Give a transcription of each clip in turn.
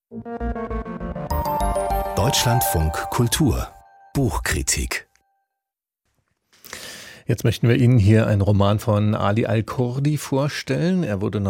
Deutschlandfunk Kultur Buchkritik. Jetzt möchten wir Ihnen hier einen Roman von Ali Al-Kurdi vorstellen. Er wurde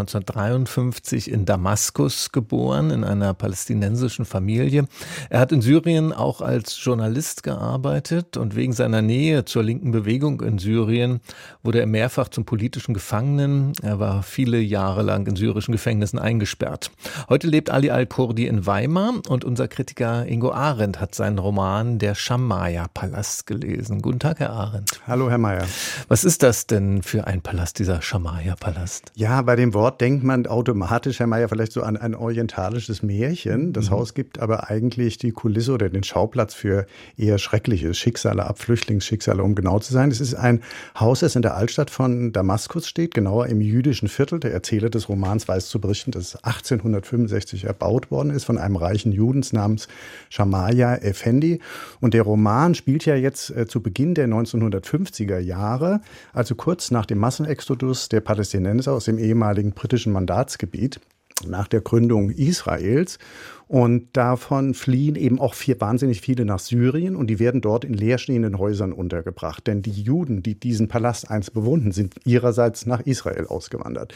1953 in Damaskus geboren, in einer palästinensischen Familie. Er hat in Syrien auch als Journalist gearbeitet und wegen seiner Nähe zur linken Bewegung in Syrien wurde er mehrfach zum politischen Gefangenen. Er war viele Jahre lang in syrischen Gefängnissen eingesperrt. Heute lebt Ali Al-Kurdi in Weimar und unser Kritiker Ingo Arendt hat seinen Roman Der Schamaya-Palast gelesen. Guten Tag, Herr Arendt. Hallo, Herr Mayer. Was ist das denn für ein Palast, dieser Schamaya-Palast? Ja, bei dem Wort denkt man automatisch, Herr Mayer, vielleicht so an ein orientalisches Märchen. Das Haus gibt aber eigentlich die Kulisse oder den Schauplatz für eher schreckliche Schicksale, Flüchtlingsschicksale, um genau zu sein. Es ist ein Haus, das in der Altstadt von Damaskus steht, genauer im jüdischen Viertel. Der Erzähler des Romans weiß zu berichten, dass es 1865 erbaut worden ist von einem reichen Juden namens Schamaya Effendi. Und der Roman spielt ja jetzt zu Beginn der 1950er Jahre, also kurz nach dem Massenexodus der Palästinenser aus dem ehemaligen britischen Mandatsgebiet, nach der Gründung Israels. Und davon fliehen eben auch wahnsinnig viele nach Syrien und die werden dort in leerstehenden Häusern untergebracht. Denn die Juden, die diesen Palast einst bewohnten, sind ihrerseits nach Israel ausgewandert.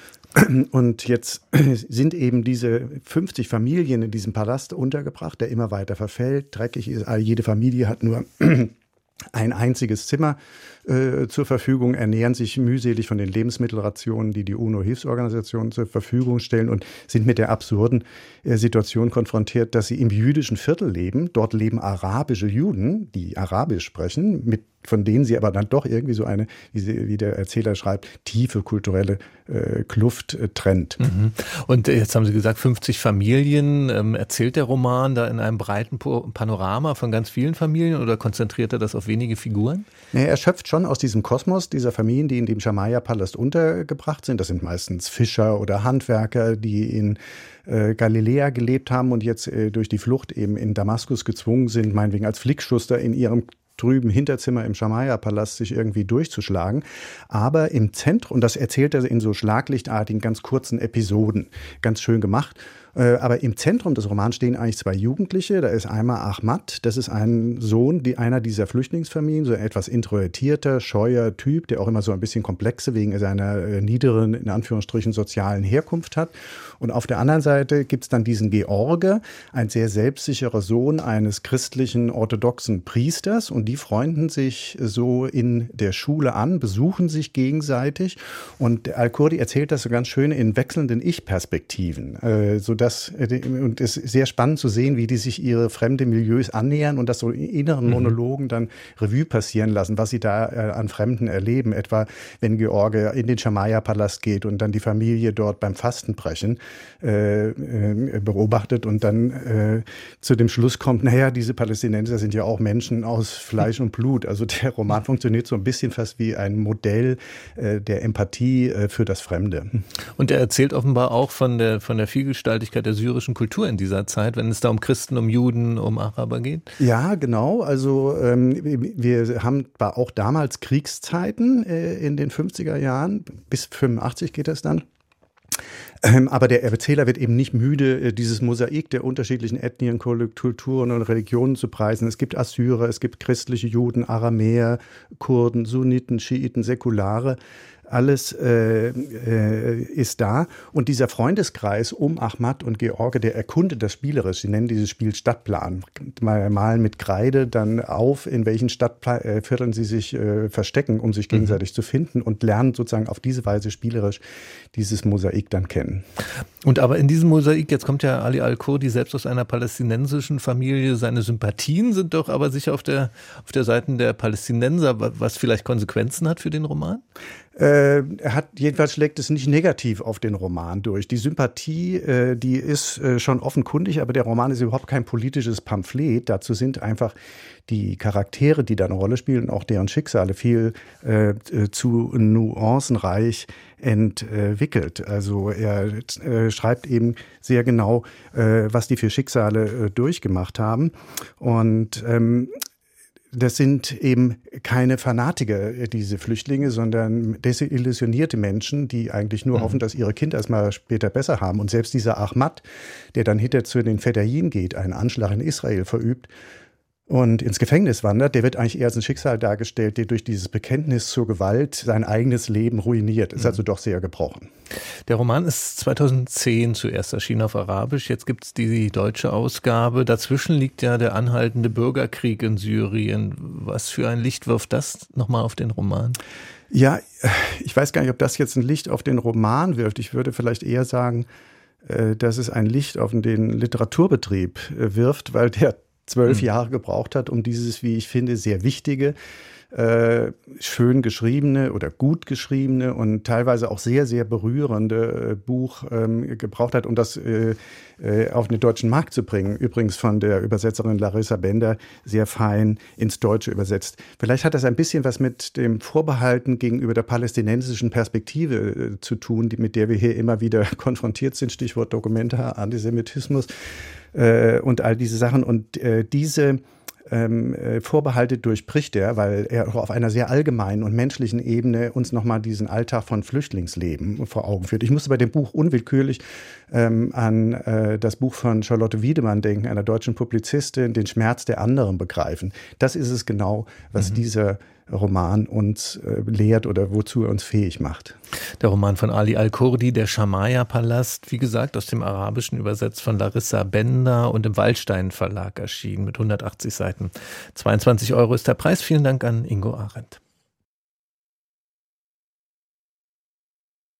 Und jetzt sind eben diese 50 Familien in diesem Palast untergebracht, der immer weiter verfällt, dreckig ist. Jede Familie hat nur ein einziges Zimmer zur Verfügung, ernähren sich mühselig von den Lebensmittelrationen, die die UNO-Hilfsorganisationen zur Verfügung stellen und sind mit der absurden Situation konfrontiert, dass sie im jüdischen Viertel leben. Dort leben arabische Juden, die Arabisch sprechen, von denen sie aber dann doch irgendwie so eine, wie der Erzähler schreibt, tiefe kulturelle Kluft trennt. Und jetzt haben Sie gesagt, 50 Familien. Erzählt der Roman da in einem breiten Panorama von ganz vielen Familien oder konzentriert er das auf wenige Figuren? Nee, er schöpft schon aus diesem Kosmos dieser Familien, die in dem Schamaya-Palast untergebracht sind. Das sind meistens Fischer oder Handwerker, die in Galiläa gelebt haben und jetzt durch die Flucht eben in Damaskus gezwungen sind, meinetwegen als Flickschuster in ihrem drüben Hinterzimmer im Schamaya-Palast sich irgendwie durchzuschlagen. Aber im Zentrum, und das erzählt er in so schlaglichtartigen, ganz kurzen Episoden, ganz schön gemacht. Aber im Zentrum des Romans stehen eigentlich zwei Jugendliche. Da ist einmal Ahmad, das ist ein Sohn einer dieser Flüchtlingsfamilien, so ein etwas introvertierter, scheuer Typ, der auch immer so ein bisschen Komplexe wegen seiner niederen, in Anführungsstrichen, sozialen Herkunft hat. Und auf der anderen Seite gibt es dann diesen George, ein sehr selbstsicherer Sohn eines christlichen orthodoxen Priesters. Und die freunden sich so in der Schule an, besuchen sich gegenseitig. Und Al-Kurdi erzählt das so ganz schön in wechselnden Ich-Perspektiven, und es ist sehr spannend zu sehen, wie die sich ihre fremde Milieus annähern und das so in inneren Monologen dann Revue passieren lassen, was sie da an Fremden erleben. Etwa, wenn George in den Schamaya-Palast geht und dann die Familie dort beim Fastenbrechen beobachtet und dann zu dem Schluss kommt, naja, diese Palästinenser sind ja auch Menschen aus Fleisch und Blut. Also der Roman funktioniert so ein bisschen fast wie ein Modell der Empathie für das Fremde. Und er erzählt offenbar auch von der Vielgestaltigkeit der syrischen Kultur in dieser Zeit, wenn es da um Christen, um Juden, um Araber geht? Ja, genau. Also wir haben auch damals Kriegszeiten in den 50er Jahren. Bis 85 geht das dann. Aber der Erzähler wird eben nicht müde, dieses Mosaik der unterschiedlichen Ethnien, Kulturen und Religionen zu preisen. Es gibt Assyrer, es gibt christliche Juden, Aramäer, Kurden, Sunniten, Schiiten, Säkulare. Alles ist da. Und dieser Freundeskreis um Ahmad und George, der erkundet das spielerisch. Sie nennen dieses Spiel Stadtplan. Malen mit Kreide dann auf, in welchen Stadtvierteln sie sich verstecken, um sich gegenseitig zu finden und lernen sozusagen auf diese Weise spielerisch dieses Mosaik dann kennen. Und aber in diesem Mosaik, jetzt kommt ja Ali Al-Kurdi selbst aus einer palästinensischen Familie, seine Sympathien sind doch aber sicher auf der Seite der Palästinenser, was vielleicht Konsequenzen hat für den Roman? Jedenfalls schlägt es nicht negativ auf den Roman durch. Die Sympathie, die ist schon offenkundig, aber der Roman ist überhaupt kein politisches Pamphlet. Dazu sind einfach die Charaktere, die da eine Rolle spielen, und auch deren Schicksale viel zu nuancenreich entwickelt. Also er schreibt eben sehr genau, was die für Schicksale durchgemacht haben. Und das sind eben keine Fanatiker, diese Flüchtlinge, sondern desillusionierte Menschen, die eigentlich nur hoffen, dass ihre Kinder es mal später besser haben. Und selbst dieser Ahmad, der dann hinter zu den Fedayeen geht, einen Anschlag in Israel verübt und ins Gefängnis wandert, der wird eigentlich eher als ein Schicksal dargestellt, der durch dieses Bekenntnis zur Gewalt sein eigenes Leben ruiniert. Ist also doch sehr gebrochen. Der Roman ist 2010 zuerst erschienen auf Arabisch, jetzt gibt es die deutsche Ausgabe. Dazwischen liegt ja der anhaltende Bürgerkrieg in Syrien. Was für ein Licht wirft das nochmal auf den Roman? Ja, ich weiß gar nicht, ob das jetzt ein Licht auf den Roman wirft. Ich würde vielleicht eher sagen, dass es ein Licht auf den Literaturbetrieb wirft, weil der 12 Jahre gebraucht hat, um dieses, wie ich finde, sehr wichtige, schön geschriebene oder gut geschriebene und teilweise auch sehr, sehr berührende Buch gebraucht hat, um das auf den deutschen Markt zu bringen. Übrigens von der Übersetzerin Larissa Bender sehr fein ins Deutsche übersetzt. Vielleicht hat das ein bisschen was mit dem Vorbehalten gegenüber der palästinensischen Perspektive zu tun, mit der wir hier immer wieder konfrontiert sind. Stichwort Dokumentar, Antisemitismus und all diese Sachen. Und diese Vorbehalte durchbricht er, weil er auch auf einer sehr allgemeinen und menschlichen Ebene uns nochmal diesen Alltag von Flüchtlingsleben vor Augen führt. Ich musste bei dem Buch unwillkürlich an das Buch von Charlotte Wiedemann denken, einer deutschen Publizistin, Den Schmerz der anderen begreifen. Das ist es genau, was dieser Roman uns lehrt oder wozu er uns fähig macht. Der Roman von Ali Al-Kurdi, Der Schamaya-Palast, wie gesagt, aus dem Arabischen übersetzt von Larissa Bender und im Waldstein Verlag erschienen mit 180 Seiten. 22 € ist der Preis. Vielen Dank an Ingo Arendt.